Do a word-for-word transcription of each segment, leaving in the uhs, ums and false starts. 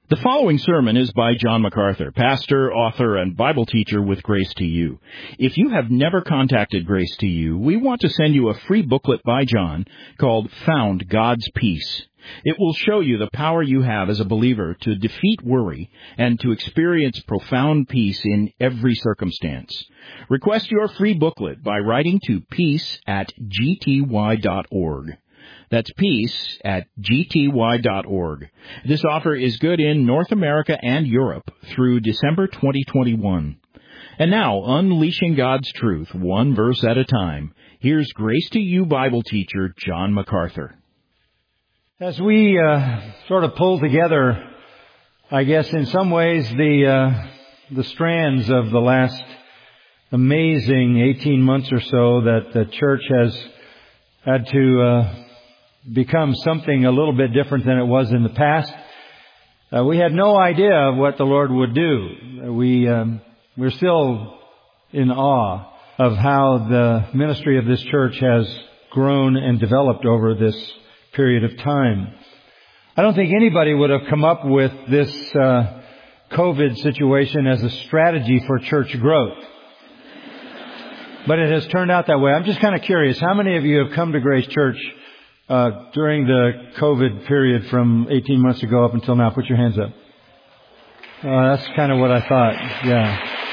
The following sermon is by John MacArthur, pastor, author, and Bible teacher with Grace to You. If you have never contacted Grace to You, we want to send you a free booklet by John called Found God's Peace. It will show you the power you have as a believer to defeat worry and to experience profound peace in every circumstance. Request your free booklet by writing to peace at g t y dot org. That's peace at g t y dot org. This offer is good in North America and Europe through December twenty twenty-one. And now, unleashing God's truth, one verse at a time, here's Grace to You Bible teacher John MacArthur. As we uh, sort of pull together, I guess in some ways, the uh, the strands of the last amazing eighteen months or so that the church has had to uh, become something a little bit different than it was in the past. Uh, we had no idea what the Lord would do. We, um, we're still in awe of how the ministry of this church has grown and developed over this period of time. I don't think anybody would have come up with this uh, COVID situation as a strategy for church growth. But it has turned out that way. I'm just kind of curious, how many of you have come to Grace Church Uh, during the COVID period from eighteen months ago up until now? Put your hands up. Uh, that's kind of what I thought. Yeah.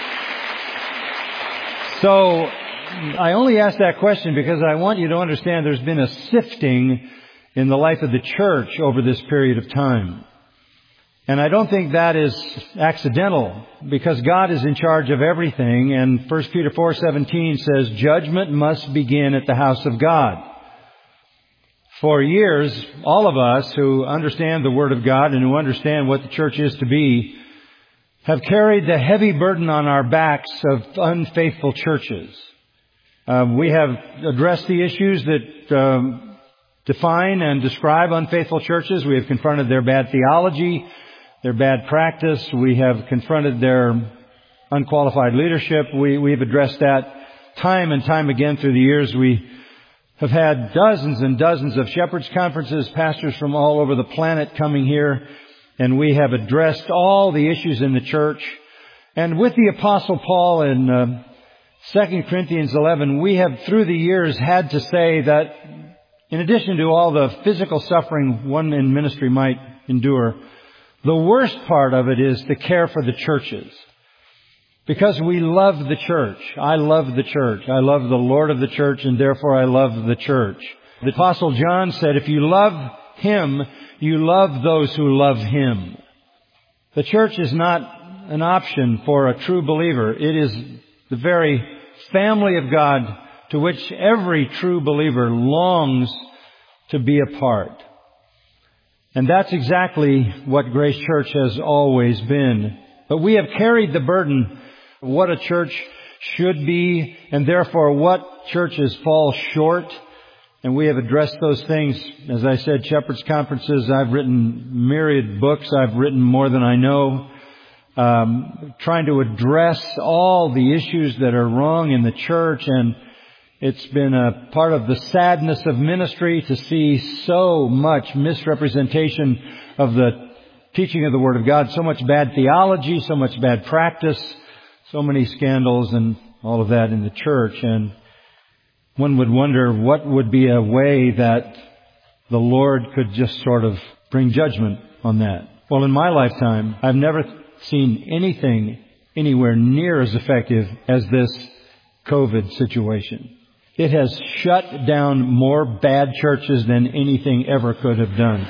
So, I only asked that question because I want you to understand there's been a sifting in the life of the church over this period of time. And I don't think that is accidental, because God is in charge of everything, and First Peter four seventeen says, "Judgment must begin at the house of God." For years, all of us who understand the Word of God and who understand what the church is to be have carried the heavy burden on our backs of unfaithful churches. Uh, we have addressed the issues that um, define and describe unfaithful churches. We have confronted their bad theology, their bad practice. We have confronted their unqualified leadership. We, we've addressed that time and time again through the years. We have had dozens and dozens of shepherds conferences, pastors from all over the planet coming here, and we have addressed all the issues in the church. And with the Apostle Paul in uh, Second Corinthians eleven, we have through the years had to say that in addition to all the physical suffering one in ministry might endure, the worst part of it is to care for the churches. Because we love the church. I love the church. I love the Lord of the church, and therefore I love the church. The Apostle John said, if you love Him, you love those who love Him. The church is not an option for a true believer. It is the very family of God to which every true believer longs to be a part. And that's exactly what Grace Church has always been. But we have carried the burden what a church should be, and therefore what churches fall short. And we have addressed those things. As I said, shepherds conferences, I've written myriad books. I've written more than I know, um, trying to address all the issues that are wrong in the church. And it's been a part of the sadness of ministry to see so much misrepresentation of the teaching of the Word of God, so much bad theology, so much bad practice, so many scandals and all of that in the church. And one would wonder what would be a way that the Lord could just sort of bring judgment on that. Well, in my lifetime, I've never seen anything anywhere near as effective as this COVID situation. It has shut down more bad churches than anything ever could have done.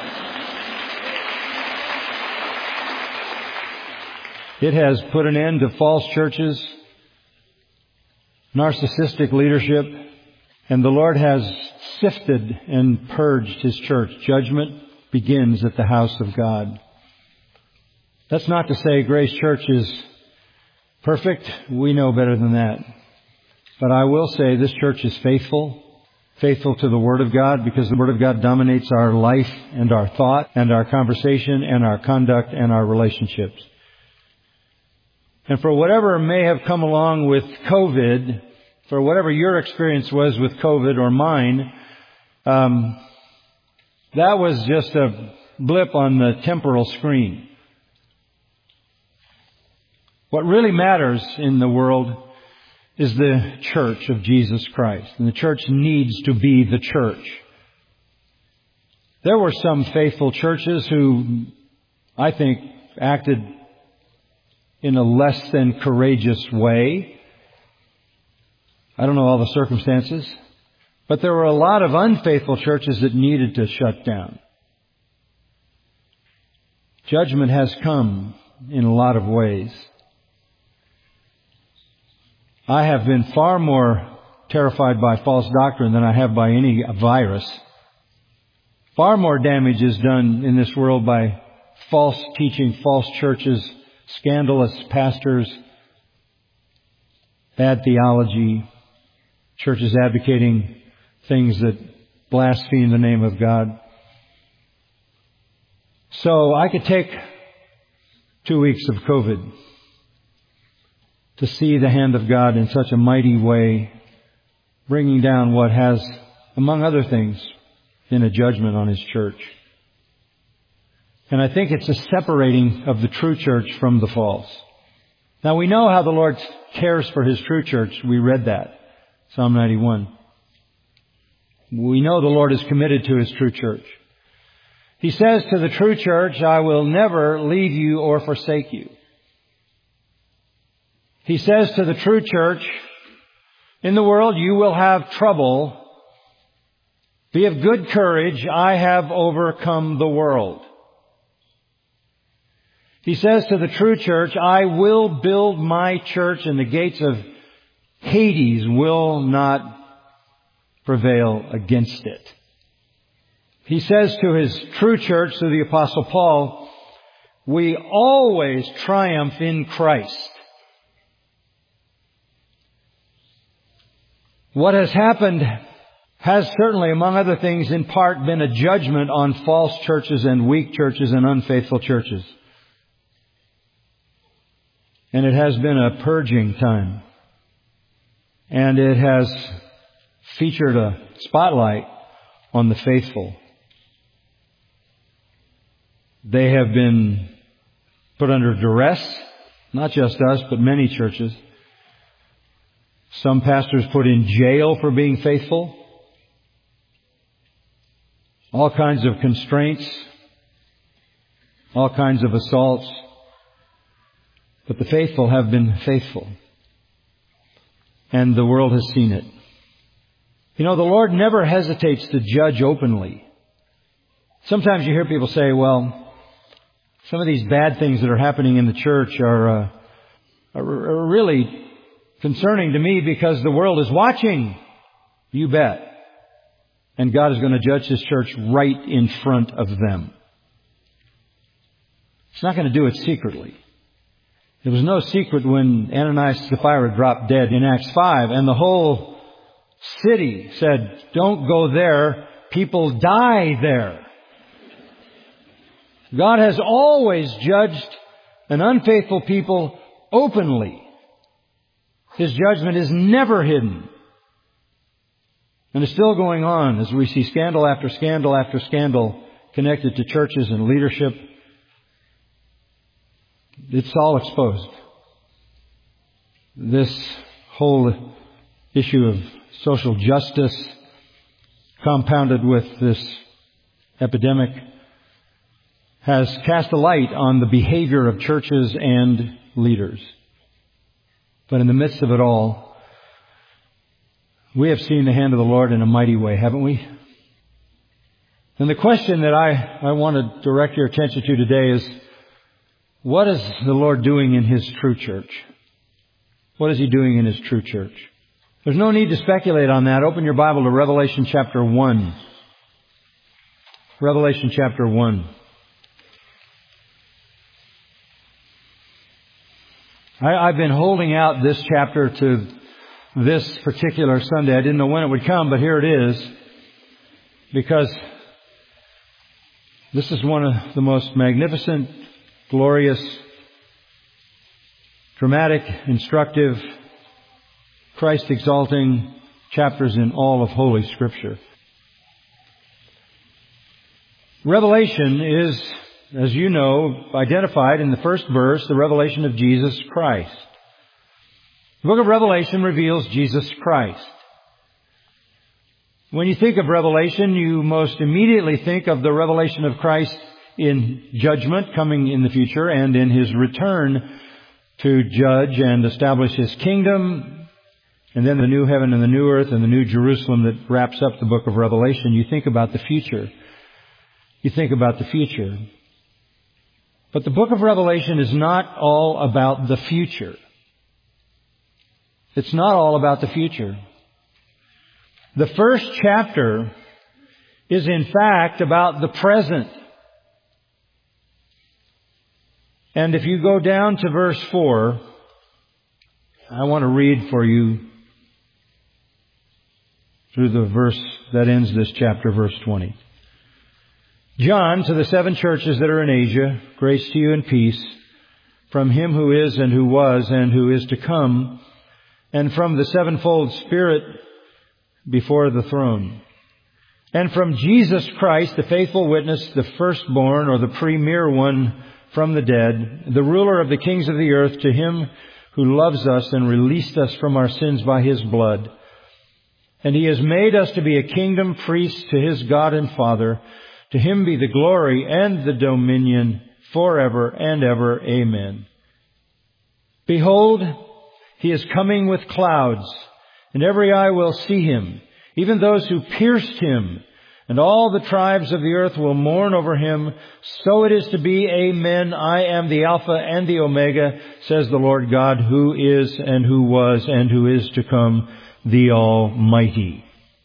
It has put an end to false churches, narcissistic leadership, and the Lord has sifted and purged His church. Judgment begins at the house of God. That's not to say Grace Church is perfect. We know better than that. But I will say this church is faithful, faithful to the Word of God, because the Word of God dominates our life and our thought and our conversation and our conduct and our relationships. And for whatever may have come along with COVID, for whatever your experience was with COVID or mine, um, that was just a blip on the temporal screen. What really matters in the world is the church of Jesus Christ. And the church needs to be the church. There were some faithful churches who, I think, acted in a less than courageous way. I don't know all the circumstances. But there were a lot of unfaithful churches that needed to shut down. Judgment has come in a lot of ways. I have been far more terrified by false doctrine than I have by any virus. Far more damage is done in this world by false teaching, false churches, scandalous pastors, bad theology, churches advocating things that blaspheme the name of God. So I could take two weeks of COVID to see the hand of God in such a mighty way, bringing down what has, among other things, been a judgment on His church. And I think it's a separating of the true church from the false. Now we know how the Lord cares for His true church. We read that. Psalm ninety-one. We know the Lord is committed to His true church. He says to the true church, I will never leave you or forsake you. He says to the true church, in the world you will have trouble. Be of good courage. I have overcome the world. He says to the true church, I will build my church and the gates of Hades will not prevail against it. He says to His true church, through the Apostle Paul, we always triumph in Christ. What has happened has certainly, among other things, in part been a judgment on false churches and weak churches and unfaithful churches. And it has been a purging time. And it has featured a spotlight on the faithful. They have been put under duress, not just us, but many churches. Some pastors put in jail for being faithful. All kinds of constraints, all kinds of assaults. But the faithful have been faithful. And the world has seen it. You know, the Lord never hesitates to judge openly. Sometimes you hear people say, well, some of these bad things that are happening in the church are, uh, are, are really concerning to me because the world is watching. You bet. And God is going to judge His church right in front of them. It's not going to do it secretly. It was no secret when Ananias and Sapphira dropped dead in Acts five, and the whole city said, don't go there. People die there. God has always judged an unfaithful people openly. His judgment is never hidden. And it's still going on as we see scandal after scandal after scandal connected to churches and leadership. It's all exposed. This whole issue of social justice, compounded with this epidemic, has cast a light on the behavior of churches and leaders. But in the midst of it all, we have seen the hand of the Lord in a mighty way, haven't we? And the question that I, I want to direct your attention to today is, what is the Lord doing in His true church? What is He doing in His true church? There's no need to speculate on that. Open your Bible to Revelation chapter one. Revelation chapter one. I, I've been holding out this chapter to this particular Sunday. I didn't know when it would come, but here it is. Because this is one of the most magnificent, glorious, dramatic, instructive, Christ-exalting chapters in all of Holy Scripture. Revelation is as you know, identified in the first verse, the revelation of Jesus Christ. The book of Revelation reveals Jesus Christ. When you think of Revelation, you most immediately think of the revelation of Christ in judgment coming in the future and in His return to judge and establish His kingdom, and then the new heaven and the new earth and the new Jerusalem that wraps up the book of Revelation. You think about the future. You think about the future. But the book of Revelation is not all about the future. It's not all about the future. The first chapter is in fact about the present. And if you go down to verse four, I want to read for you through the verse that ends this chapter, verse twenty. John, to the seven churches that are in Asia, grace to you and peace from Him who is and who was and who is to come, and from the sevenfold Spirit before the throne, and from Jesus Christ, the faithful witness, the firstborn or the premier one from the dead, the ruler of the kings of the earth, to Him who loves us and released us from our sins by His blood. And He has made us to be a kingdom, priests to His God and Father. To Him be the glory and the dominion forever and ever. Amen. Behold, He is coming with clouds, and every eye will see Him, even those who pierced Him, and all the tribes of the earth will mourn over Him. So it is to be. Amen. I am the Alpha and the Omega, says the Lord God, who is and who was and who is to come, the Almighty.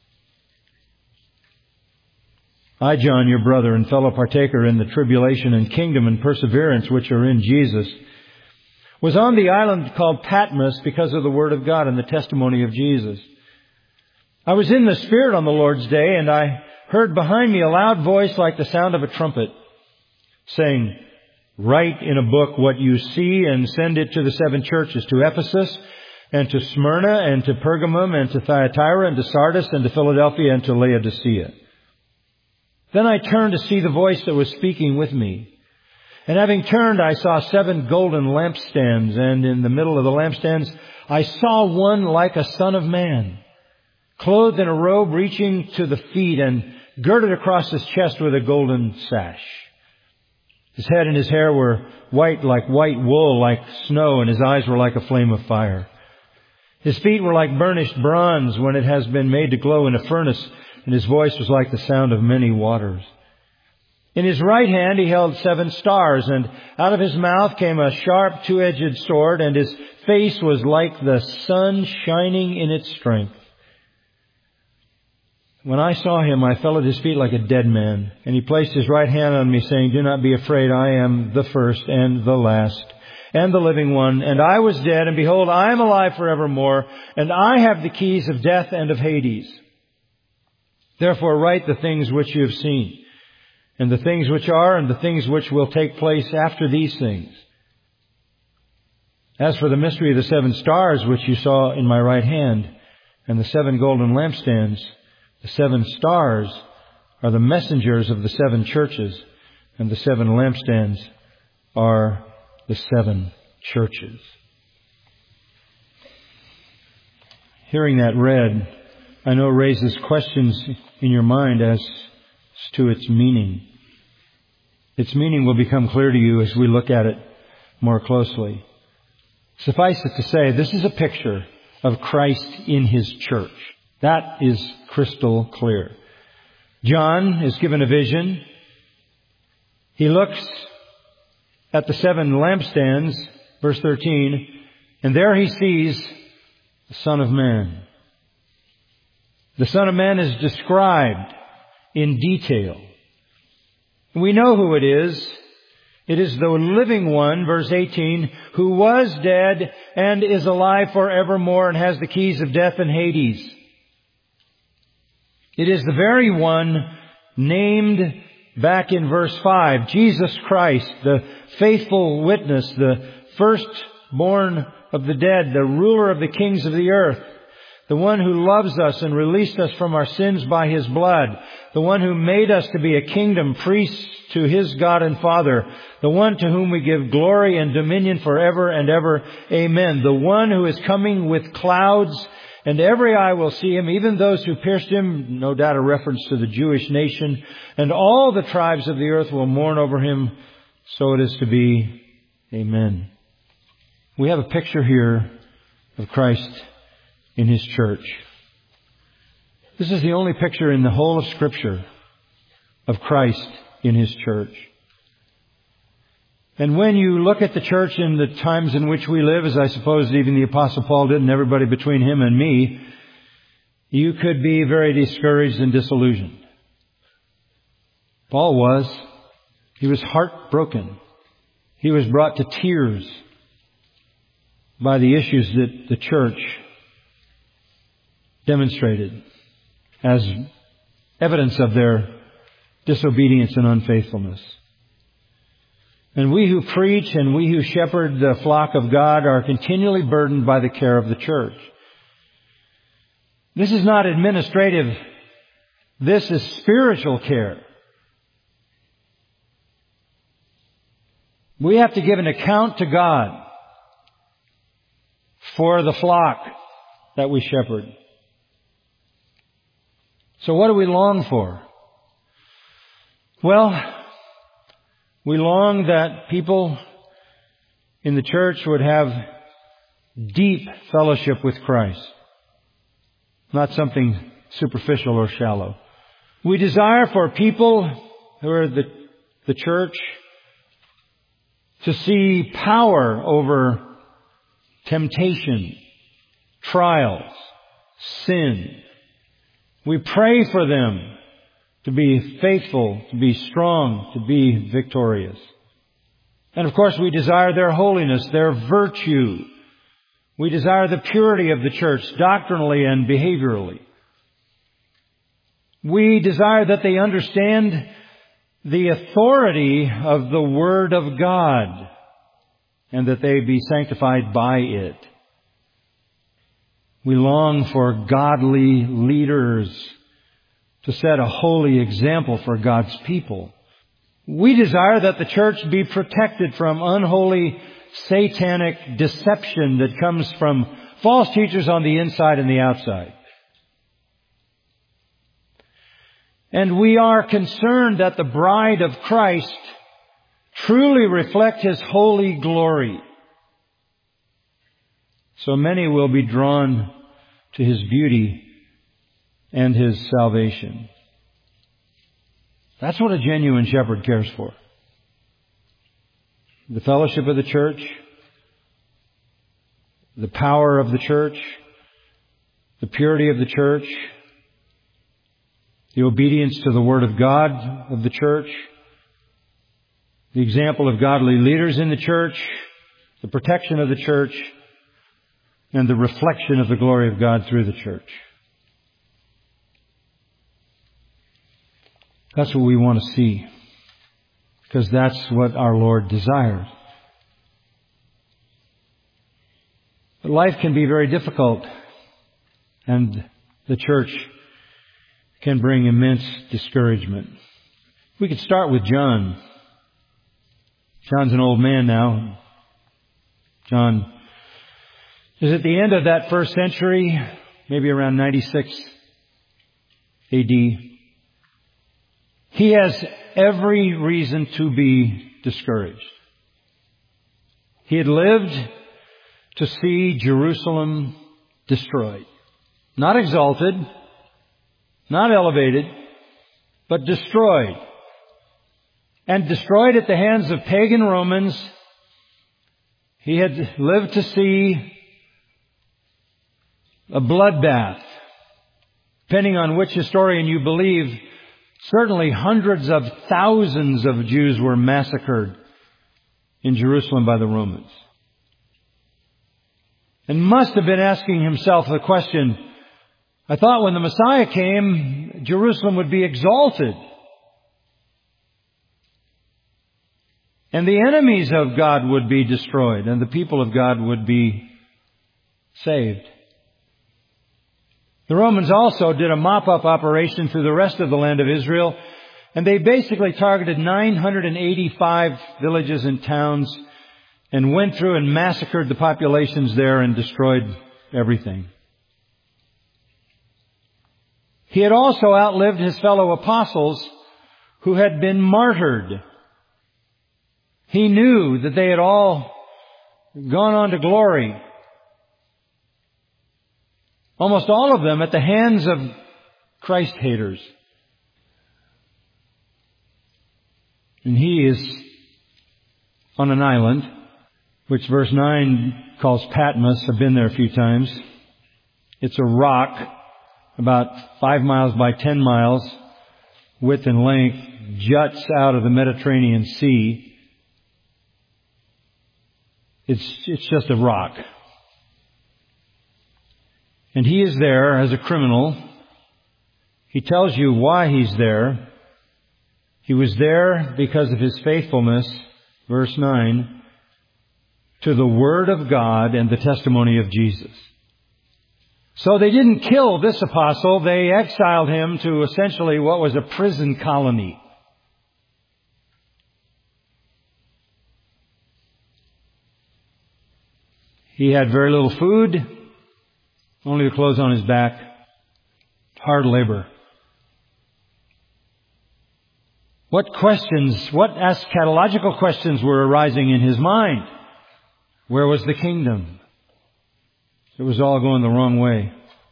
I, John, your brother and fellow partaker in the tribulation and kingdom and perseverance which are in Jesus, was on the island called Patmos because of the Word of God and the testimony of Jesus. I was in the Spirit on the Lord's day, and I heard behind me a loud voice like the sound of a trumpet, saying, Write in a book what you see and send it to the seven churches, to Ephesus and to Smyrna and to Pergamum and to Thyatira and to Sardis and to Philadelphia and to Laodicea. Then I turned to see the voice that was speaking with me. And having turned, I saw seven golden lampstands, and in the middle of the lampstands I saw one like a son of man, clothed in a robe reaching to the feet and girded across his chest with a golden sash. His head and his hair were white like white wool, like snow, and his eyes were like a flame of fire. His feet were like burnished bronze when it has been made to glow in a furnace, and his voice was like the sound of many waters. In his right hand he held seven stars, and out of his mouth came a sharp two-edged sword, and his face was like the sun shining in its strength. When I saw him, I fell at his feet like a dead man, and he placed his right hand on me, saying, Do not be afraid, I am the first and the last, and the living one. And I was dead, and behold, I am alive forevermore, and I have the keys of death and of Hades. Therefore write the things which you have seen, and the things which are, and the things which will take place after these things. As for the mystery of the seven stars which you saw in my right hand, and the seven golden lampstands, the seven stars are the messengers of the seven churches, and the seven lampstands are the seven churches. Hearing that read, I know raises questions in your mind as to its meaning. Its meaning will become clear to you as we look at it more closely. Suffice it to say, this is a picture of Christ in His church. That is crystal clear. John is given a vision. He looks at the seven lampstands, verse thirteen, and there he sees the Son of Man. The Son of Man is described in detail. We know who it is. It is the living one, verse eighteen, who was dead and is alive forevermore and has the keys of death and Hades. It is the very one named back in verse five, Jesus Christ, the faithful witness, the firstborn of the dead, the ruler of the kings of the earth, the one who loves us and released us from our sins by His blood, the one who made us to be a kingdom, priests to His God and Father, the one to whom we give glory and dominion forever and ever. Amen. The one who is coming with clouds, and every eye will see Him, even those who pierced Him, no doubt a reference to the Jewish nation, and all the tribes of the earth will mourn over Him. So it is to be. Amen. We have a picture here of Christ in His church. This is the only picture in the whole of Scripture of Christ in His church. And when you look at the church in the times in which we live, as I suppose even the Apostle Paul did and everybody between him and me, you could be very discouraged and disillusioned. Paul was. He was heartbroken. He was brought to tears by the issues that the church demonstrated as evidence of their disobedience and unfaithfulness. And we who preach and we who shepherd the flock of God are continually burdened by the care of the church. This is not administrative. This is spiritual care. We have to give an account to God for the flock that we shepherd. So what do we long for? Well, we long that people in the church would have deep fellowship with Christ, not something superficial or shallow. We desire for people who are the, the church to see power over temptation, trials, sin. We pray for them to be faithful, to be strong, to be victorious. And of course we desire their holiness, their virtue. We desire the purity of the church, doctrinally and behaviorally. We desire that they understand the authority of the Word of God and that they be sanctified by it. We long for godly leaders to set a holy example for God's people. We desire that the church be protected from unholy satanic deception that comes from false teachers on the inside and the outside. And we are concerned that the bride of Christ truly reflect His holy glory. So many will be drawn to His beauty and His salvation. That's what a genuine shepherd cares for. The fellowship of the church, the power of the church, the purity of the church, the obedience to the Word of God of the church, the example of godly leaders in the church, the protection of the church, and the reflection of the glory of God through the church. That's what we want to see, because that's what our Lord desires. But life can be very difficult, and the church can bring immense discouragement. We could start with John. John's an old man now. John is at the end of that first century, maybe around ninety-six A D. He has every reason to be discouraged. He had lived to see Jerusalem destroyed. Not exalted, not elevated, but destroyed. And destroyed at the hands of pagan Romans. He had lived to see a bloodbath. Depending on which historian you believe, certainly hundreds of thousands of Jews were massacred in Jerusalem by the Romans. And must have been asking himself the question, I thought when the Messiah came, Jerusalem would be exalted. And the enemies of God would be destroyed, and the people of God would be saved. The Romans also did a mop-up operation through the rest of the land of Israel, and they basically targeted nine hundred eighty-five villages and towns and went through and massacred the populations there and destroyed everything. He had also outlived his fellow apostles who had been martyred. He knew that they had all gone on to glory. Almost all of them at the hands of Christ haters. And he is on an island, which verse nine calls Patmos. I've been there a few times. It's a rock about five miles by ten miles, width and length, juts out of the Mediterranean Sea. It's, it's just a rock. And he is there as a criminal. He tells you why he's there. He was there because of his faithfulness, verse nine, to the Word of God and the testimony of Jesus. So they didn't kill this apostle. They exiled him to essentially what was a prison colony. He had very little food, only the clothes on his back, hard labor. What questions, what eschatological questions were arising in his mind? Where was the kingdom? It was all going the wrong way.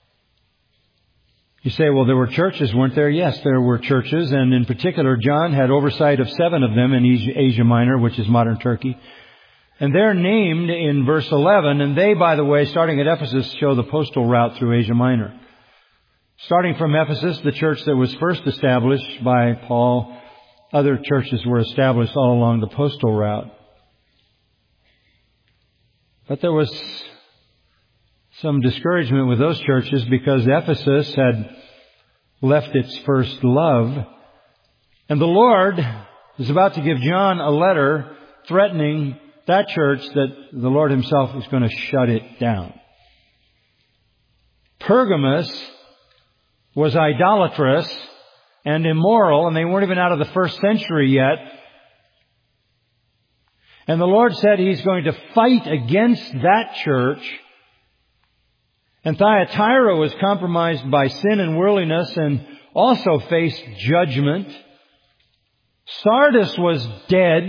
You say, well, there were churches, weren't there? Yes, there were churches, and in particular, John had oversight of seven of them in Asia Minor, which is modern Turkey. And they're named in verse eleven, and they, by the way, starting at Ephesus, show the postal route through Asia Minor. Starting from Ephesus, the church that was first established by Paul, other churches were established all along the postal route. But there was some discouragement with those churches because Ephesus had left its first love. And the Lord is about to give John a letter threatening that church that the Lord Himself is going to shut it down. Pergamos was idolatrous and immoral, and they weren't even out of the first century yet. And the Lord said He's going to fight against that church. And Thyatira was compromised by sin and worldliness and also faced judgment. Sardis was dead.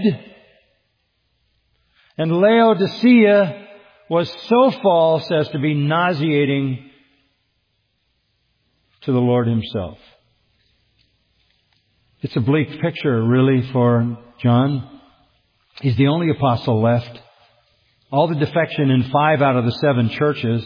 And Laodicea was so false as to be nauseating to the Lord Himself. It's a bleak picture, really, for John. He's the only apostle left. All the defection in five out of the seven churches.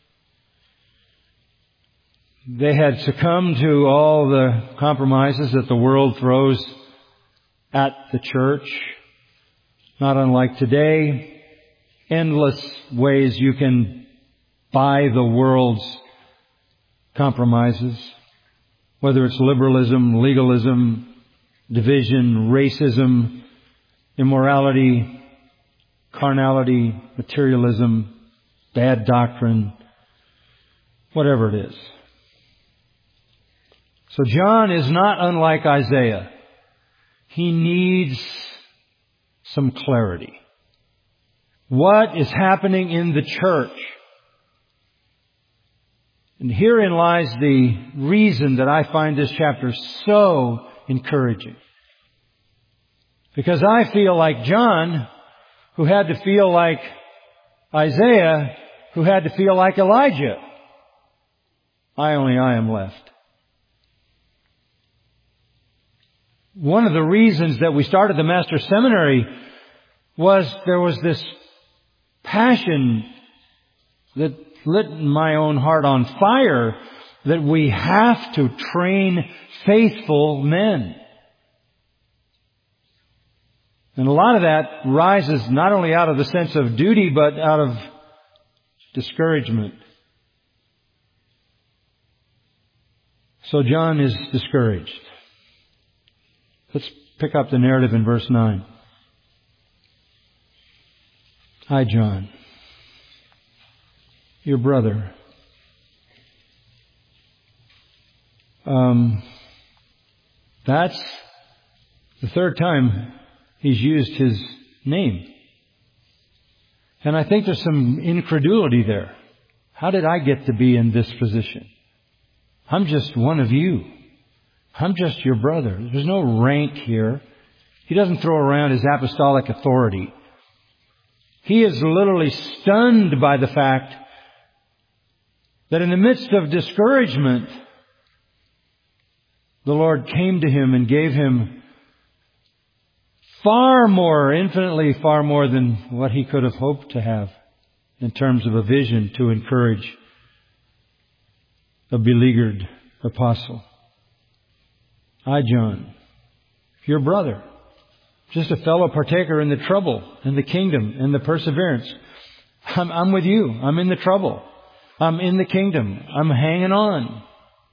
They had succumbed to all the compromises that the world throws at the church. Not unlike today. Endless ways you can buy the world's compromises. Whether it's liberalism, legalism, division, racism, immorality, carnality, materialism, bad doctrine, whatever it is. So John is not unlike Isaiah. He needs some clarity. What is happening in the church? And herein lies the reason that I find this chapter so encouraging. Because I feel like John, who had to feel like Isaiah, who had to feel like Elijah. I only I am left. One of the reasons that we started the Master's Seminary was there was this passion that lit my own heart on fire that we have to train faithful men. And a lot of that rises not only out of the sense of duty, but out of discouragement. So John is discouraged. Let's pick up the narrative in verse nine. I, John, your brother, um, that's the third time he's used his name. And I think there's some incredulity there. How did I get to be in this position? I'm just one of you. I'm just your brother. There's no rank here. He doesn't throw around his apostolic authority. He is literally stunned by the fact that in the midst of discouragement, the Lord came to him and gave him far more, infinitely far more than what he could have hoped to have in terms of a vision to encourage a beleaguered apostle. I, John, your brother, just a fellow partaker in the trouble and the kingdom and the perseverance. I'm, I'm with you. I'm in the trouble. I'm in the kingdom. I'm hanging on.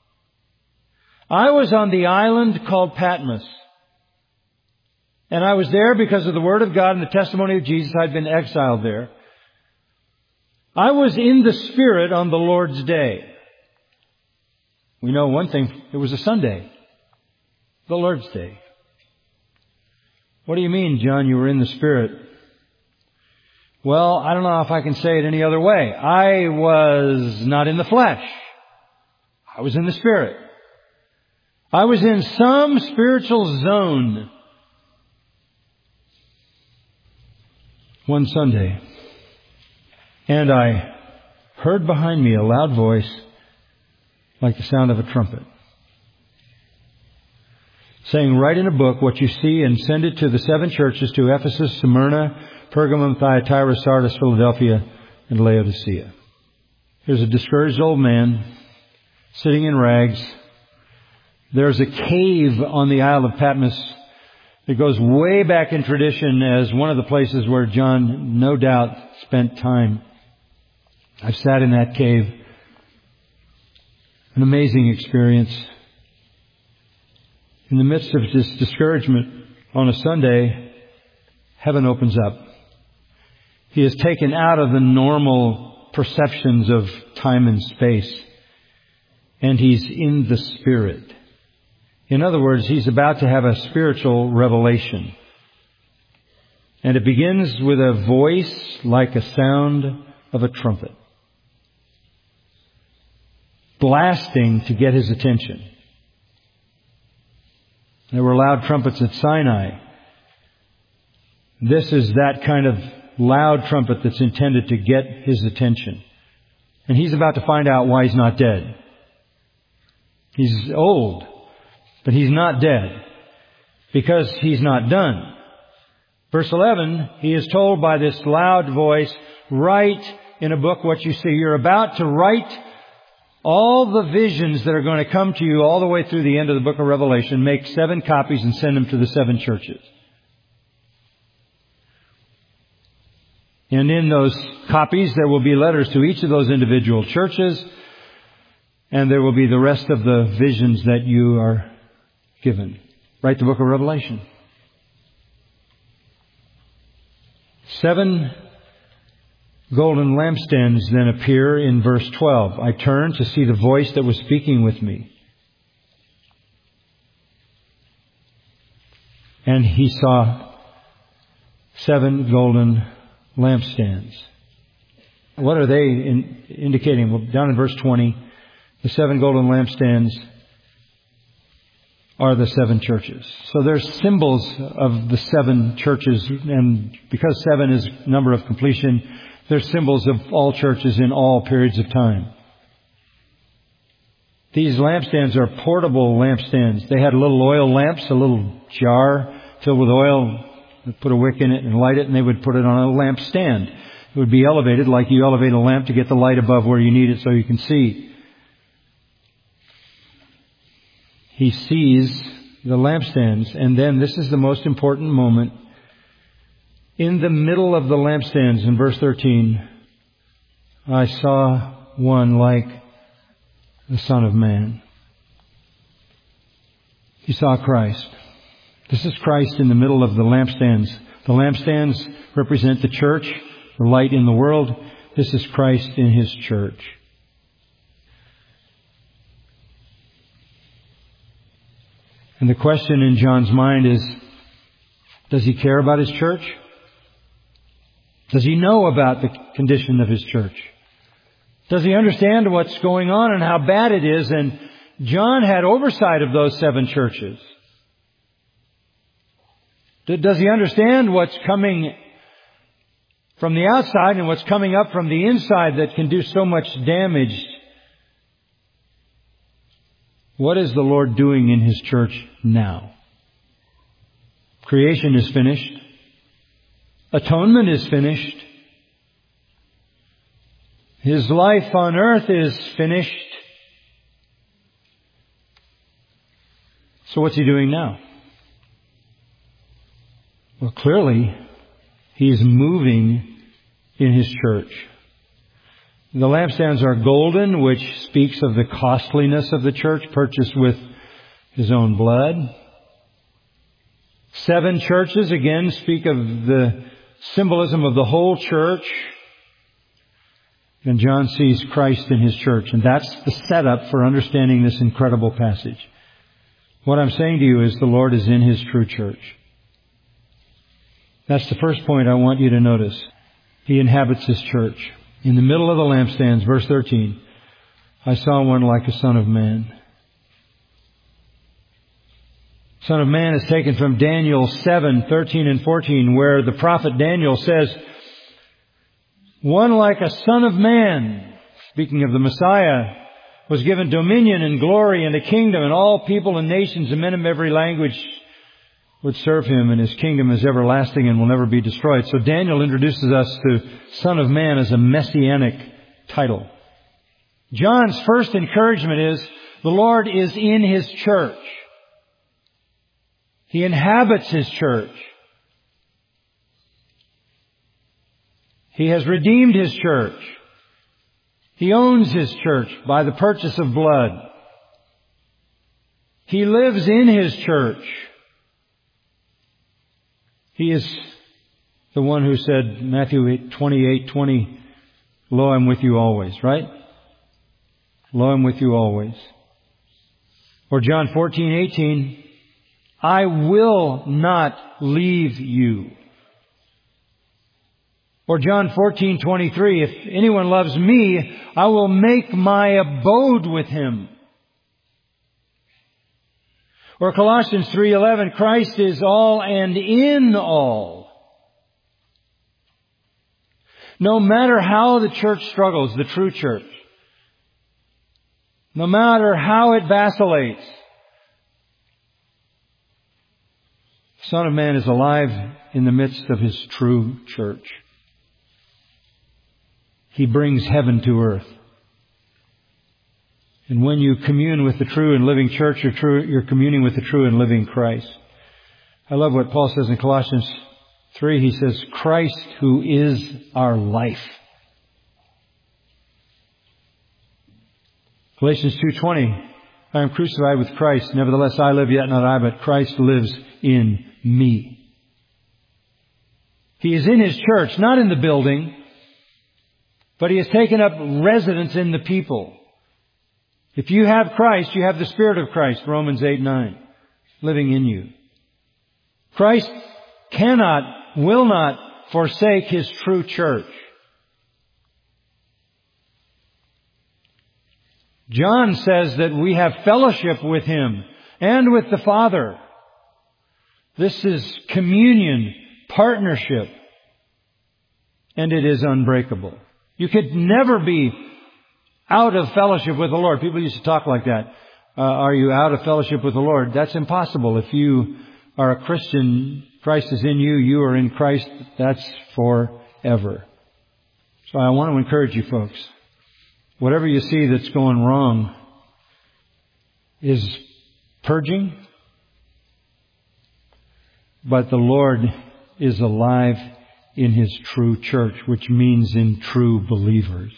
I was on the island called Patmos. And I was there because of the Word of God and the testimony of Jesus. I'd been exiled there. I was in the Spirit on the Lord's day. We know one thing. It was a Sunday. The Lord's day. What do you mean, John, you were in the Spirit? Well, I don't know if I can say it any other way. I was not in the flesh. I was in the Spirit. I was in some spiritual zone. One Sunday. And I heard behind me a loud voice like the sound of a trumpet, saying, write in a book what you see and send it to the seven churches, to Ephesus, Smyrna, Pergamum, Thyatira, Sardis, Philadelphia, and Laodicea. Here's a discouraged old man sitting in rags. There's a cave on the Isle of Patmos that goes way back in tradition as one of the places where John no doubt spent time. I've sat in that cave. An amazing experience. In the midst of this discouragement on a Sunday, heaven opens up. He is taken out of the normal perceptions of time and space. And he's in the Spirit. In other words, he's about to have a spiritual revelation. And it begins with a voice like a sound of a trumpet, blasting to get his attention. There were loud trumpets at Sinai. This is that kind of loud trumpet that's intended to get his attention. And he's about to find out why he's not dead. He's old, but he's not dead because he's not done. Verse eleven, he is told by this loud voice, write in a book what you see. You're about to write all the visions that are going to come to you all the way through the end of the book of Revelation. Make seven copies and send them to the seven churches. And in those copies, there will be letters to each of those individual churches. And there will be the rest of the visions that you are given. Write the book of Revelation. Seven golden lampstands then appear in verse twelve. I turned to see the voice that was speaking with me. And he saw seven golden lampstands. What are they in, indicating? Well, down in verse twenty, the seven golden lampstands are the seven churches. So there's symbols of the seven churches, and because seven is number of completion, there's symbols of all churches in all periods of time. These lampstands are portable lampstands. They had little oil lamps, a little jar filled with oil. They'd put a wick in it and light it, and they would put it on a lamp stand. It would be elevated like you elevate a lamp to get the light above where you need it so you can see. He sees the lampstands, and then this is the most important moment. In the middle of the lampstands, in verse thirteen, I saw one like the Son of Man. He saw Christ. This is Christ in the middle of the lampstands. The lampstands represent the church, the light in the world. This is Christ in His church. And the question in John's mind is, does he care about his church? Does he know about the condition of his church? Does he understand what's going on and how bad it is? And John had oversight of those seven churches. Does he understand what's coming from the outside and what's coming up from the inside that can do so much damage? What is the Lord doing in His church now? Creation is finished. Atonement is finished. His life on earth is finished. So what's He doing now? Well, clearly, He's moving in His church. The lampstands are golden, which speaks of the costliness of the church, purchased with His own blood. Seven churches, again, speak of the symbolism of the whole church. And John sees Christ in His church. And that's the setup for understanding this incredible passage. What I'm saying to you is the Lord is in His true church. That's the first point I want you to notice. He inhabits His church. In the middle of the lampstands, verse thirteen, I saw one like a son of man. Son of man is taken from Daniel seven, thirteen and fourteen, where the prophet Daniel says, one like a son of man, speaking of the Messiah, was given dominion and glory and a kingdom, and all people and nations and men of every language would serve Him, and His kingdom is everlasting and will never be destroyed. So Daniel introduces us to Son of Man as a messianic title. John's first encouragement is the Lord is in His church. He inhabits His church. He has redeemed His church. He owns His church by the purchase of blood. He lives in His church. He is the one who said, Matthew twenty-eight twenty, lo, I'm with you always, right? Lo, I'm with you always. Or John fourteen eighteen, I will not leave you. Or John fourteen twenty-three, if anyone loves me, I will make my abode with him. Or Colossians three eleven, Christ is all and in all. No matter how the church struggles, the true church, no matter how it vacillates, the Son of Man is alive in the midst of His true church. He brings heaven to earth. And when you commune with the true and living church, you're, true, you're communing with the true and living Christ. I love what Paul says in Colossians three. He says, Christ who is our life. Galatians two twenty, I am crucified with Christ. Nevertheless, I live, yet not I, but Christ lives in me. He is in His church, not in the building, but He has taken up residence in the people. If you have Christ, you have the Spirit of Christ, Romans eight nine, living in you. Christ cannot, will not forsake His true church. John says that we have fellowship with Him and with the Father. This is communion, partnership, and it is unbreakable. You could never be out of fellowship with the Lord. People used to talk like that. Uh, are you out of fellowship with the Lord? That's impossible. If you are a Christian, Christ is in you, you are in Christ, that's forever. So I want to encourage you folks. Whatever you see that's going wrong is purging, but the Lord is alive in His true church, which means in true believers.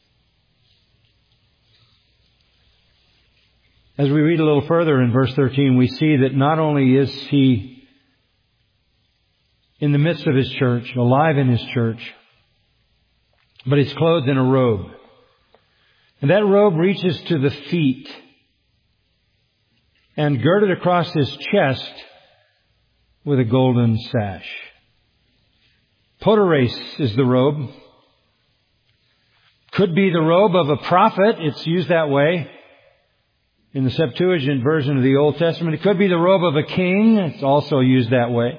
As we read a little further in verse thirteen, we see that not only is He in the midst of His church, alive in His church, but He's clothed in a robe. And that robe reaches to the feet. and girded across his chest with a golden sash. Poteres is the robe. Could be the robe of a prophet. It's used that way in the Septuagint version of the Old Testament. It could be the robe of a king. It's also used that way.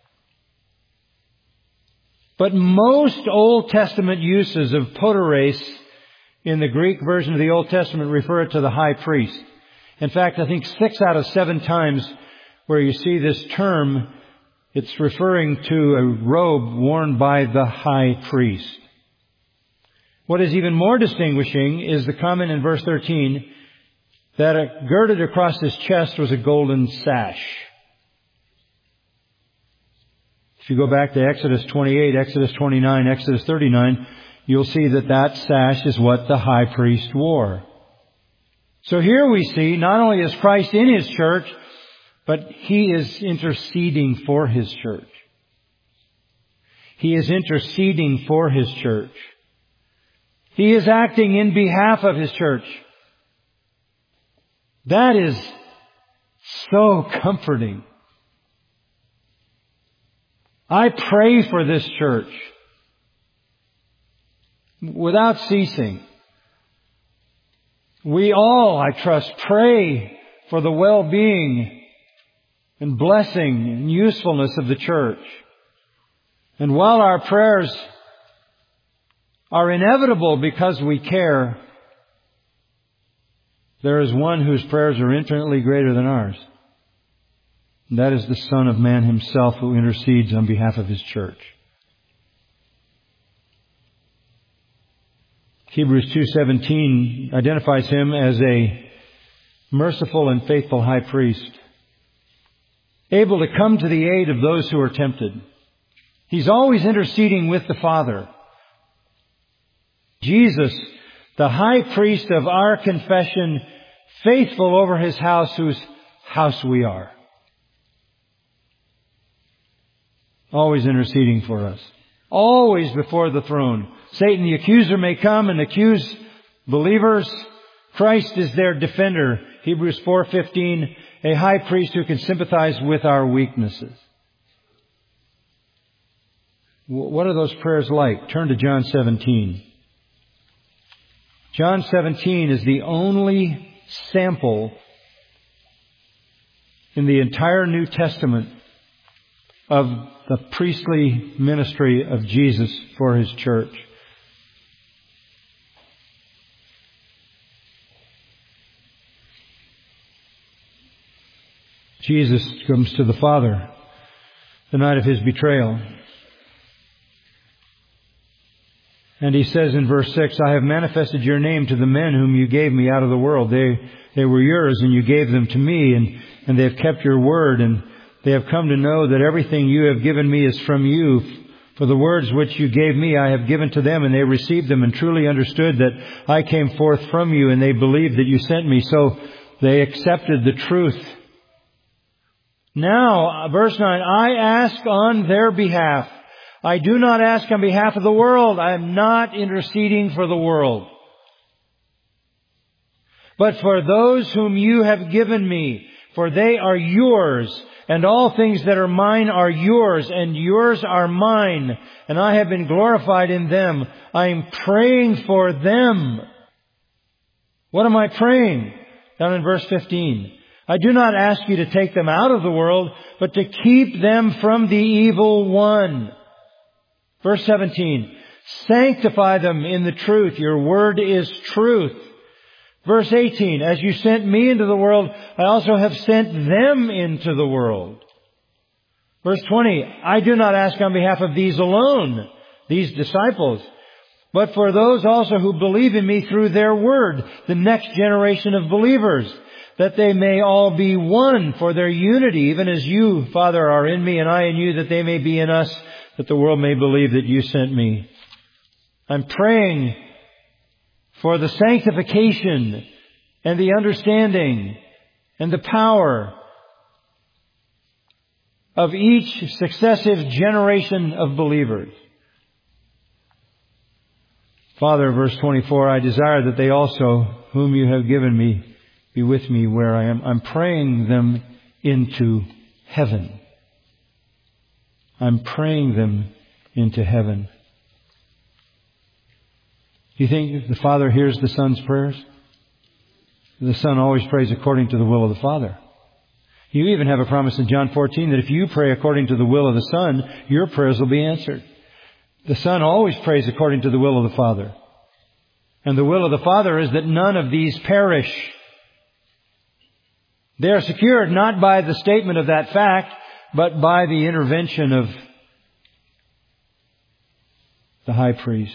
But most Old Testament uses of poteres in the Greek version of the Old Testament refer to the high priest. In fact, I think six out of seven times where you see this term, it's referring to a robe worn by the high priest. What is even more distinguishing is the comment in verse thirteen that girded across his chest was a golden sash. If you go back to Exodus twenty-eight, Exodus twenty-nine, Exodus thirty-nine, you'll see that that sash is what the high priest wore. So here we see not only is Christ in His church, but He is interceding for His church. He is interceding for His church. He is acting in behalf of His church. That is so comforting. I pray for this church without ceasing. We all, I trust, pray for the well-being and blessing and usefulness of the church. And while our prayers are inevitable because we care, there is one whose prayers are infinitely greater than ours. And that is the Son of Man Himself, who intercedes on behalf of His church. Hebrews two seventeen identifies Him as a merciful and faithful high priest, able to come to the aid of those who are tempted. He's always interceding with the Father. Jesus, the high priest of our confession, faithful over His house, whose house we are. Always interceding for us. Always before the throne. Satan, the accuser, may come and accuse believers. Christ is their defender. Hebrews four fifteen, a high priest who can sympathize with our weaknesses. What are those prayers like? Turn to John seventeen. John seventeen is the only sample in the entire New Testament of the priestly ministry of Jesus for His church. Jesus comes to the Father the night of His betrayal. And He says in verse six, I have manifested your name to the men whom you gave me out of the world. They they were yours and you gave them to me, and, and they have kept your word, and they have come to know that everything you have given me is from you. For the words which you gave me I have given to them, and they received them and truly understood that I came forth from you, and they believed that you sent me. So they accepted the truth. Now, verse nine, I ask on their behalf. I do not ask on behalf of the world. I am not interceding for the world, but for those whom you have given me, for they are yours, and all things that are mine are yours, and yours are mine, and I have been glorified in them. I am praying for them. What am I praying? Down in verse fifteen. I do not ask you to take them out of the world, but to keep them from the evil one. Verse seventeen, sanctify them in the truth. Your word is truth. Verse eighteen, as you sent me into the world, I also have sent them into the world. Verse twenty, I do not ask on behalf of these alone, these disciples, but for those also who believe in me through their word, the next generation of believers, that they may all be one for their unity, even as you, Father, are in me and I in you, that they may be in us, that the world may believe that you sent me. I'm praying for the sanctification and the understanding and the power of each successive generation of believers. Father, verse twenty-four, I desire that they also, whom you have given me, be with me where I am. I'm praying them into heaven. I'm praying them into heaven. Do you think the Father hears the Son's prayers? The Son always prays according to the will of the Father. You even have a promise in John fourteen that if you pray according to the will of the Son, your prayers will be answered. The Son always prays according to the will of the Father. And the will of the Father is that none of these perish. They are secured not by the statement of that fact, but by the intervention of the high priest.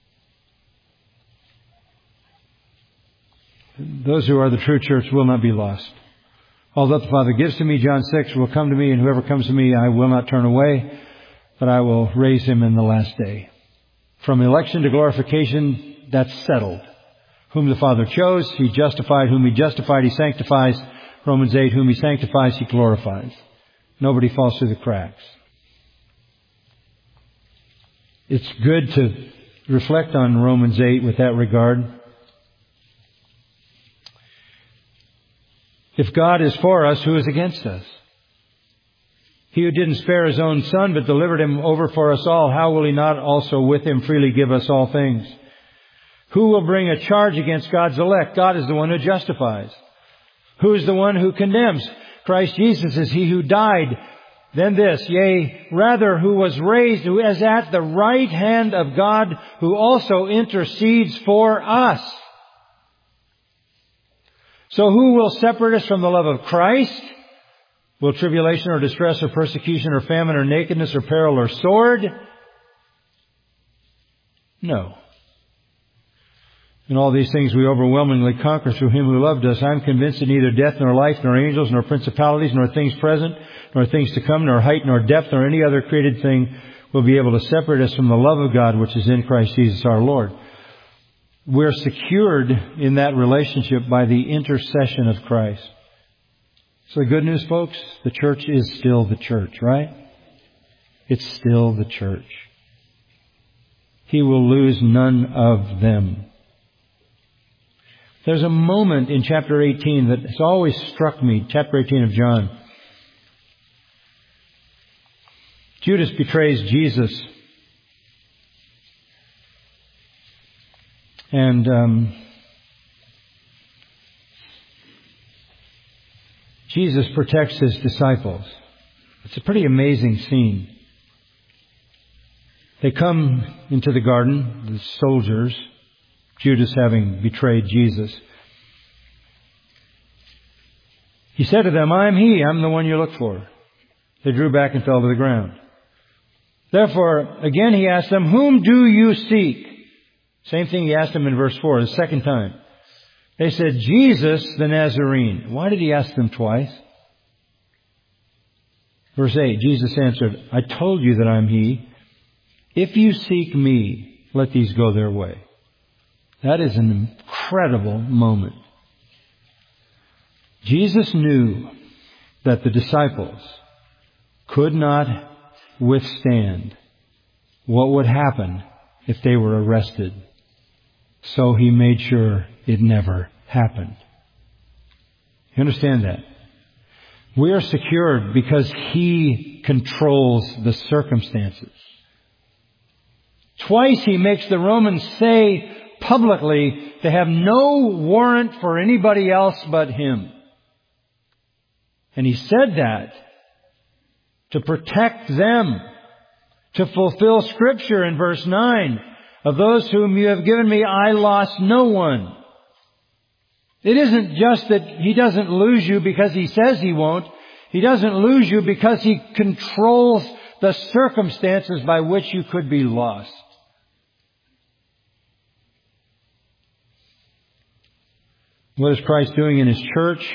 Those who are the true church will not be lost. All that the Father gives to me, John six, will come to me, and whoever comes to me I will not turn away, but I will raise him in the last day. From election to glorification, that's settled. Whom the Father chose, He justified. Whom He justified, He sanctifies. Romans eight, whom He sanctifies, He glorifies. Nobody falls through the cracks. It's good to reflect on Romans eight with that regard. If God is for us, who is against us? He who didn't spare His own Son, but delivered Him over for us all, how will He not also with Him freely give us all things? Who will bring a charge against God's elect? God is the one who justifies. Who is the one who condemns? Christ Jesus is He who died. Then this, yea, rather who was raised, who is at the right hand of God, who also intercedes for us. So who will separate us from the love of Christ? Will tribulation or distress or persecution or famine or nakedness or peril or sword? No. In all these things we overwhelmingly conquer through Him who loved us. I am convinced that neither death nor life nor angels nor principalities nor things present nor things to come nor height nor depth nor any other created thing will be able to separate us from the love of God which is in Christ Jesus our Lord. We're secured in that relationship by the intercession of Christ. So the good news, folks, the church is still the church, right? It's still the church. He will lose none of them. There's a moment in chapter eighteen that has always struck me, chapter eighteen of John. Judas betrays Jesus. And um, Jesus protects His disciples. It's a pretty amazing scene. They come into the garden, the soldiers, Judas having betrayed Jesus. He said to them, I am He, I'm the one you look for. They drew back and fell to the ground. Therefore, again He asked them, whom do you seek? Same thing He asked them in verse four, the second time. They said, Jesus the Nazarene. Why did He ask them twice? Verse eight, Jesus answered, I told you that I'm He. If you seek Me, let these go their way. That is an incredible moment. Jesus knew that the disciples could not withstand what would happen if they were arrested. So He made sure it never happened. You understand that? We are secured because He controls the circumstances. Twice He makes the Romans say publicly they have no warrant for anybody else but Him. And He said that to protect them, to fulfill Scripture in verse nine. Of those whom you have given me, I lost no one. It isn't just that He doesn't lose you because He says He won't. He doesn't lose you because He controls the circumstances by which you could be lost. What is Christ doing in His church?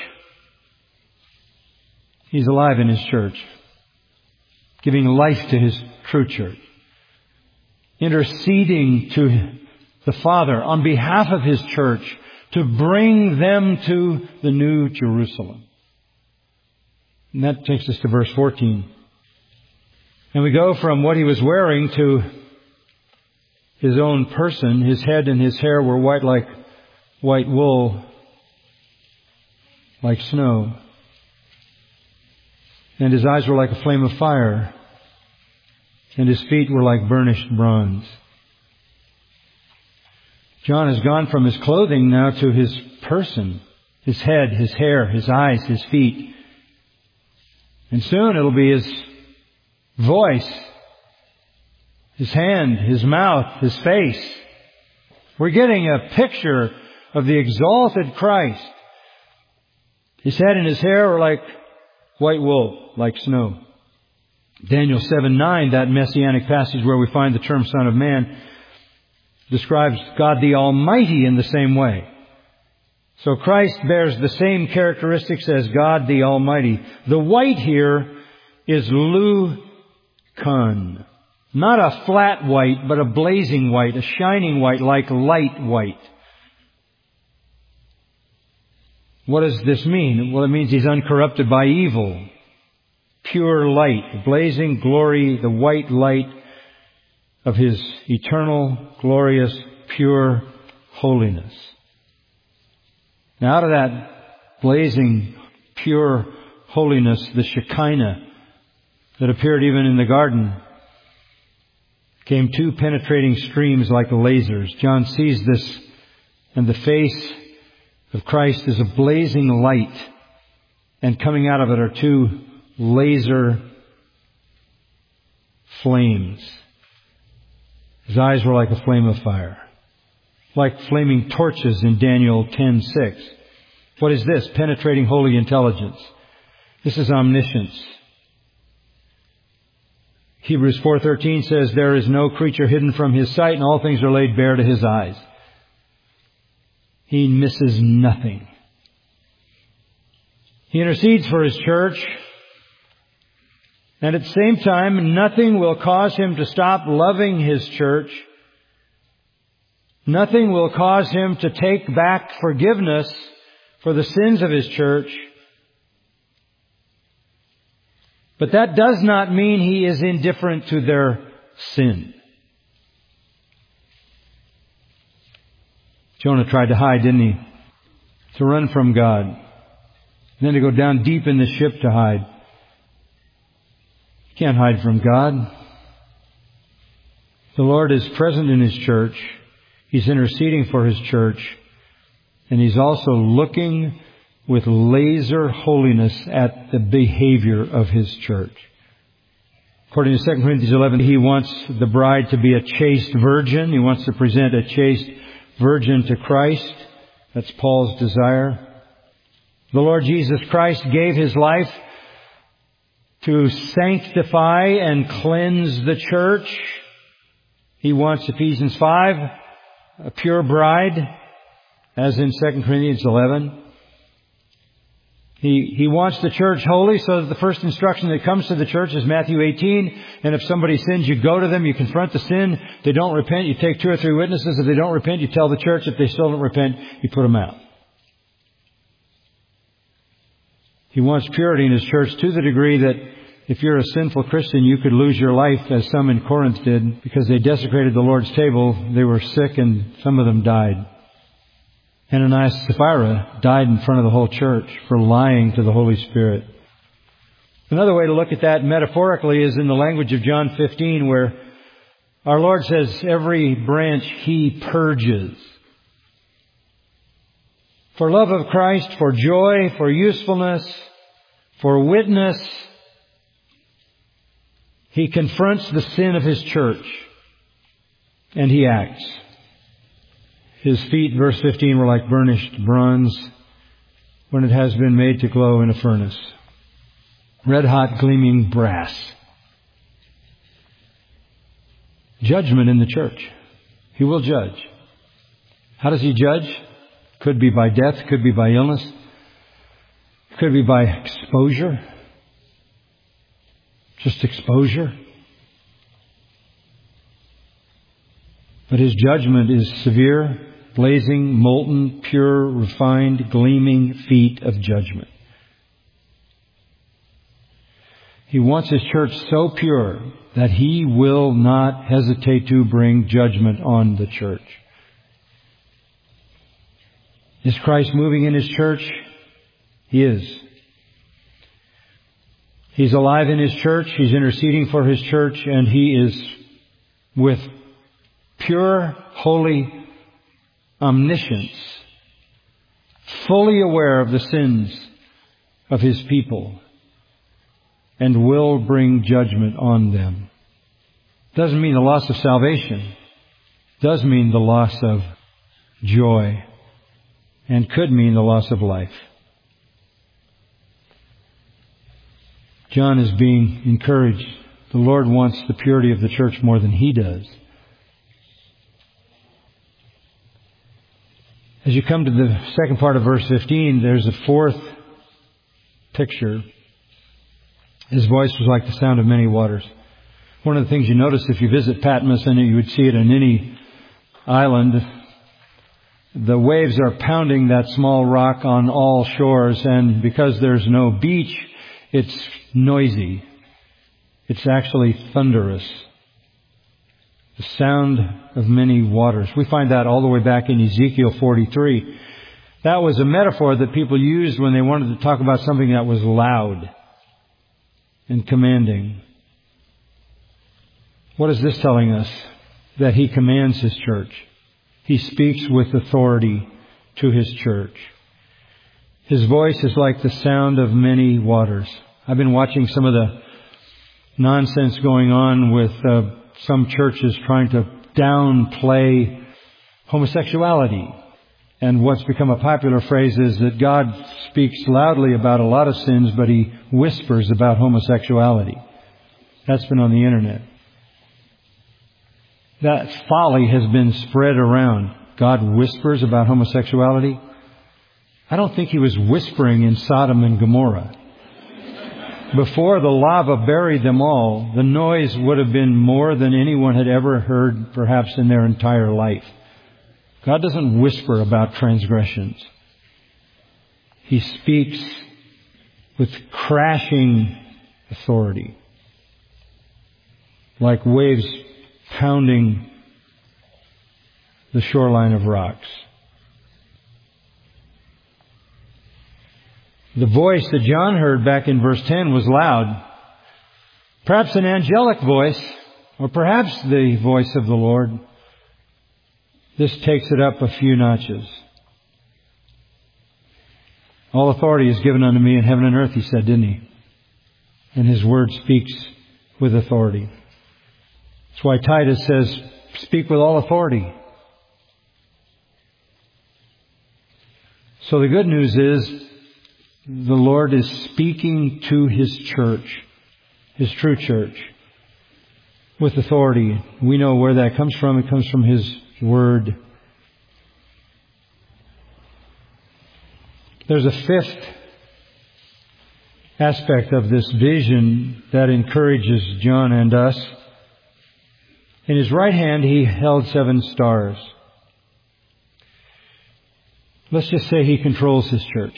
He's alive in His church, giving life to His true church, interceding to the Father on behalf of His church to bring them to the New Jerusalem. And that takes us to verse fourteen. And we go from what He was wearing to His own person. His head and His hair were white like white wool. like snow. And his eyes were like a flame of fire. And his feet were like burnished bronze. John has gone from his clothing now to his person, his head, his hair, his eyes, his feet. And soon it'll be his voice, his hand, his mouth, his face. We're getting a picture of the exalted Christ. His head and his hair are like white wool, like snow. Daniel seven nine, that messianic passage where we find the term Son of Man, describes God the Almighty in the same way. So Christ bears the same characteristics as God the Almighty. The white here is leucon. Not a flat white, but a blazing white, a shining white, like light white. What does this mean? Well, it means He's uncorrupted by evil. Pure light, blazing glory, the white light of His eternal, glorious, pure holiness. Now out of that blazing, pure holiness, the Shekinah that appeared even in the garden, came two penetrating streams like lasers. John sees this, and the face of Christ is a blazing light, and coming out of it are two laser flames. His eyes were like a flame of fire, like flaming torches in Daniel ten six. What is this? Penetrating holy intelligence. This is omniscience. Hebrews four thirteen says, there is no creature hidden from His sight, and all things are laid bare to His eyes. He misses nothing. He intercedes for His church, and at the same time, nothing will cause Him to stop loving His church. Nothing will cause Him to take back forgiveness for the sins of His church. But that does not mean He is indifferent to their sin. Jonah tried to hide, didn't he? To run from God. And then to go down deep in the ship to hide. You can't hide from God. The Lord is present in His church. He's interceding for His church. And He's also looking with laser holiness at the behavior of His church. According to Second Corinthians eleven, He wants the bride to be a chaste virgin. He wants to present a chaste virgin to Christ. That's Paul's desire. The Lord Jesus Christ gave His life to sanctify and cleanse the church. He wants, Ephesians five, a pure bride, as in Second Corinthians eleven. He, he wants the church holy, so that the first instruction that comes to the church is Matthew eighteen. And if somebody sins, you go to them, you confront the sin. If they don't repent, you take two or three witnesses. If they don't repent, you tell the church. If they still don't repent, you put them out. He wants purity in His church to the degree that if you're a sinful Christian, you could lose your life, as some in Corinth did, because they desecrated the Lord's table. They were sick and some of them died. Ananias and Sapphira died in front of the whole church for lying to the Holy Spirit. Another way to look at that metaphorically is in the language of John fifteen, where our Lord says, every branch He purges. For love of Christ, for joy, for usefulness, for witness, He confronts the sin of His church, and He acts. His feet, verse fifteen, were like burnished bronze when it has been made to glow in a furnace. Red hot gleaming brass. Judgment in the church. He will judge. How does He judge? Could be by death, could be by illness, could be by exposure. Just exposure. But His judgment is severe, blazing, molten, pure, refined, gleaming feet of judgment. He wants His church so pure that He will not hesitate to bring judgment on the church. Is Christ moving in His church? He is. He's alive in His church. He's interceding for His church. And He is with pure, holy omniscience, fully aware of the sins of His people, and will bring judgment on them. Doesn't mean the loss of salvation. Does mean the loss of joy, and could mean the loss of life. John is being encouraged. The Lord wants the purity of the church more than he does. As you come to the second part of verse fifteen, there's a fourth picture. His voice was like the sound of many waters. One of the things you notice if you visit Patmos, and you would see it in any island, the waves are pounding that small rock on all shores, and because there's no beach, it's noisy. It's actually thunderous. The sound of many waters. We find that all the way back in Ezekiel forty-three. That was a metaphor that people used when they wanted to talk about something that was loud and commanding. What is this telling us? That He commands His church. He speaks with authority to His church. His voice is like the sound of many waters. I've been watching some of the nonsense going on with uh, some churches trying to downplay homosexuality. And what's become a popular phrase is that God speaks loudly about a lot of sins, but He whispers about homosexuality. That's been on the internet. That folly has been spread around. God whispers about homosexuality. I don't think He was whispering in Sodom and Gomorrah. Before the lava buried them all, the noise would have been more than anyone had ever heard, perhaps in their entire life. God doesn't whisper about transgressions. He speaks with crashing authority, like waves pounding the shoreline of rocks. The voice that John heard back in verse ten was loud. Perhaps an angelic voice, or perhaps the voice of the Lord. This takes it up a few notches. All authority is given unto me in heaven and earth, He said, didn't He? And His word speaks with authority. That's why Titus says, speak with all authority. So the good news is, the Lord is speaking to His church, His true church, with authority. We know where that comes from. It comes from His Word. There's a fifth aspect of this vision that encourages John and us. In His right hand, He held seven stars. Let's just say He controls His church.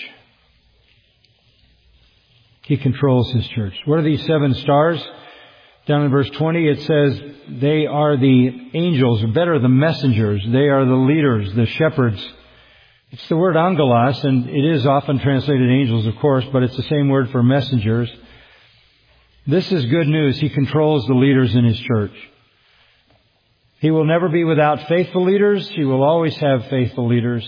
He controls His church. What are these seven stars? Down in verse twenty, it says they are the angels, or better, the messengers. They are the leaders, the shepherds. It's the word angelos, and it is often translated angels, of course, but it's the same word for messengers. This is good news. He controls the leaders in His church. He will never be without faithful leaders. He will always have faithful leaders.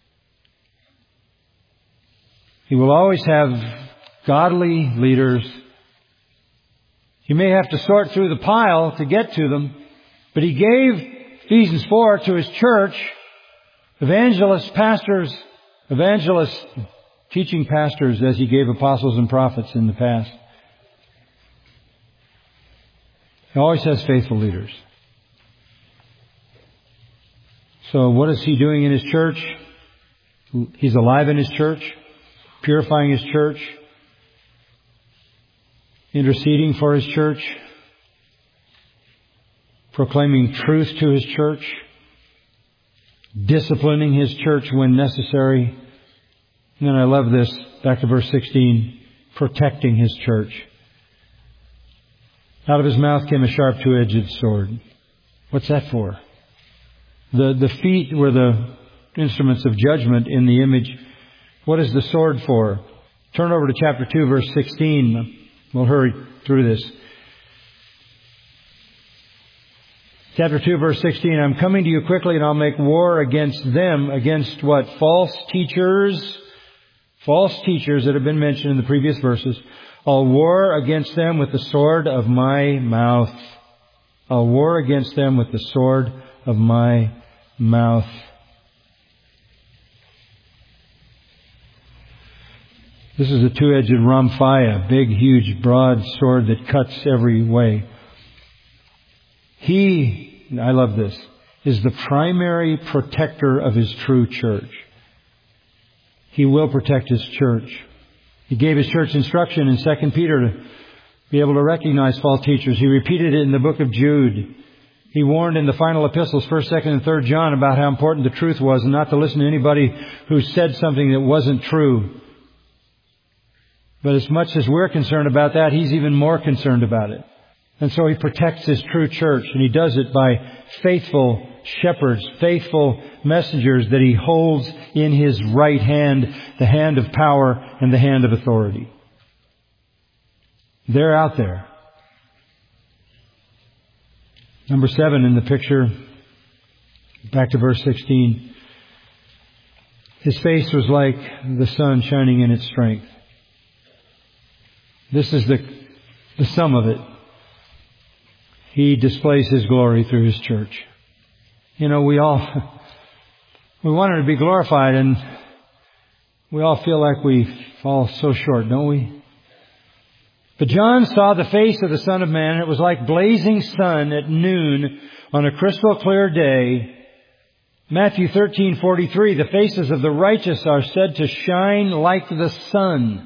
He will always have godly leaders. You may have to sort through the pile to get to them, but He gave Ephesians four to His church, evangelists, pastors, evangelists, teaching pastors, as He gave apostles and prophets in the past. He always has faithful leaders. So what is He doing in His church? He's alive in His church, purifying His church, interceding for His church, proclaiming truth to His church, disciplining His church when necessary. And then I love this, back to verse sixteen, protecting His church. Out of His mouth came a sharp two-edged sword. What's that for? The, the feet were the instruments of judgment in the image. What is the sword for? Turn over to chapter two, verse sixteen. We'll hurry through this. Chapter two, verse sixteen. I'm coming to you quickly, and I'll make war against them. Against what? False teachers. False teachers that have been mentioned in the previous verses. I'll war against them with the sword of my mouth. I'll war against them with the sword of my mouth. This is a two-edged Ramphia, big, huge, broad sword that cuts every way. He, I love this, is the primary protector of His true church. He will protect His church. He gave His church instruction in Second Peter to be able to recognize false teachers. He repeated it in the book of Jude. He warned in the final epistles, First, Second, and Third John, about how important the truth was and not to listen to anybody who said something that wasn't true. But as much as we're concerned about that, He's even more concerned about it. And so He protects His true church, and He does it by faithful shepherds, faithful messengers that He holds in His right hand, the hand of power and the hand of authority. They're out there. Number seven in the picture, back to verse sixteen. His face was like the sun shining in its strength. This is the, the sum of it. He displays His glory through His church. You know, we all, we want Him to be glorified, and we all feel like we fall so short, don't we? But John saw the face of the Son of Man, and it was like blazing sun at noon on a crystal clear day. Matthew thirteen forty-three, the faces of the righteous are said to shine like the sun.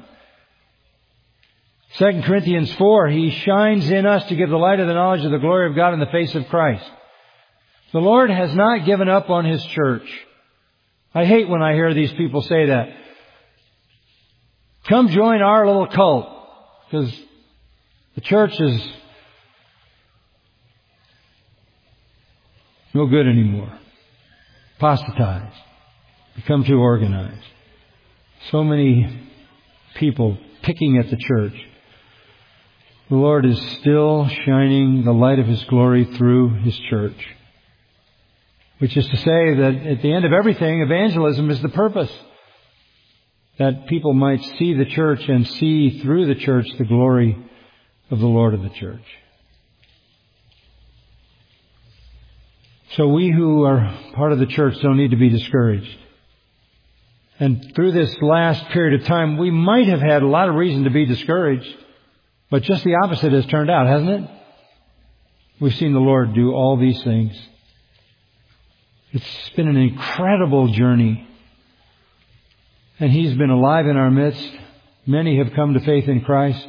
Second Corinthians four, He shines in us to give the light of the knowledge of the glory of God in the face of Christ. The Lord has not given up on His church. I hate when I hear these people say that. Come join our little cult, because the church is no good anymore. Apostatized. Become too organized. So many people picking at the church. The Lord is still shining the light of His glory through His church. Which is to say that at the end of everything, evangelism is the purpose. That people might see the church and see through the church the glory of the Lord of the church. So we who are part of the church don't need to be discouraged. And through this last period of time, we might have had a lot of reason to be discouraged. But just the opposite has turned out, hasn't it? We've seen the Lord do all these things. It's been an incredible journey. And He's been alive in our midst. Many have come to faith in Christ.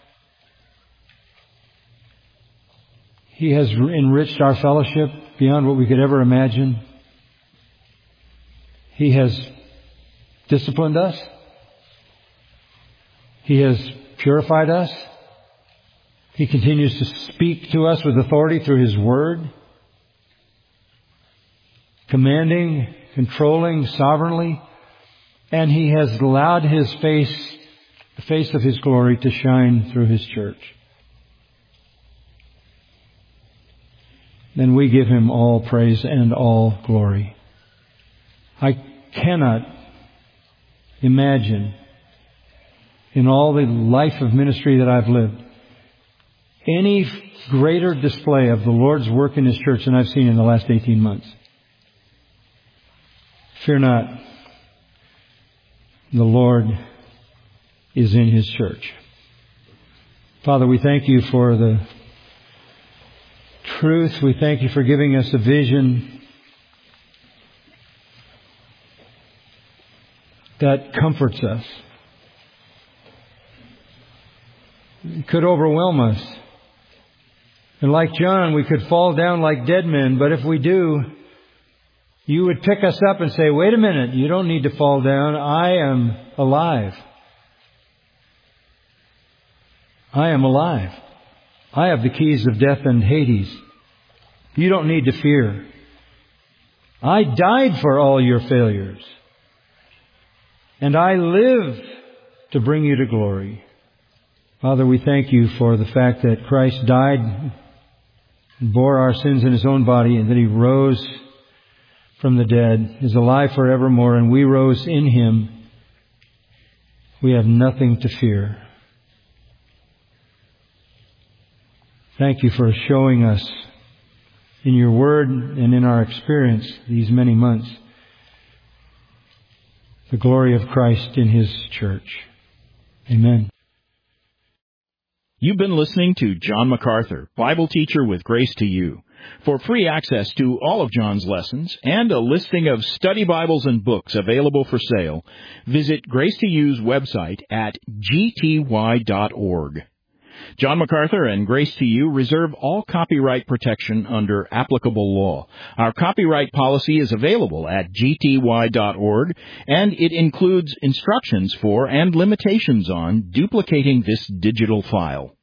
He has enriched our fellowship beyond what we could ever imagine. He has disciplined us. He has purified us. He continues to speak to us with authority through His Word, commanding, controlling sovereignly, and He has allowed His face, the face of His glory, to shine through His church. Then we give Him all praise and all glory. I cannot imagine in all the life of ministry that I've lived any greater display of the Lord's work in His church than I've seen in the last eighteen months. Fear not. The Lord is in His church. Father, we thank You for the truth. We thank You for giving us a vision that comforts us. It could overwhelm us. And like John, we could fall down like dead men. But if we do, You would pick us up and say, wait a minute, you don't need to fall down. I am alive. I am alive. I have the keys of death and Hades. You don't need to fear. I died for all your failures. And I live to bring you to glory. Father, we thank you for the fact that Christ died and bore our sins in His own body, and that He rose from the dead, is alive forevermore, and we rose in Him. We have nothing to fear. Thank you for showing us in your Word and in our experience these many months the glory of Christ in His church. Amen. You've been listening to John MacArthur, Bible teacher with Grace to You. For free access to all of John's lessons and a listing of study Bibles and books available for sale, visit Grace to You's website at g t y dot org. John MacArthur and Grace to You reserve all copyright protection under applicable law. Our copyright policy is available at g t y dot org, and it includes instructions for and limitations on duplicating this digital file.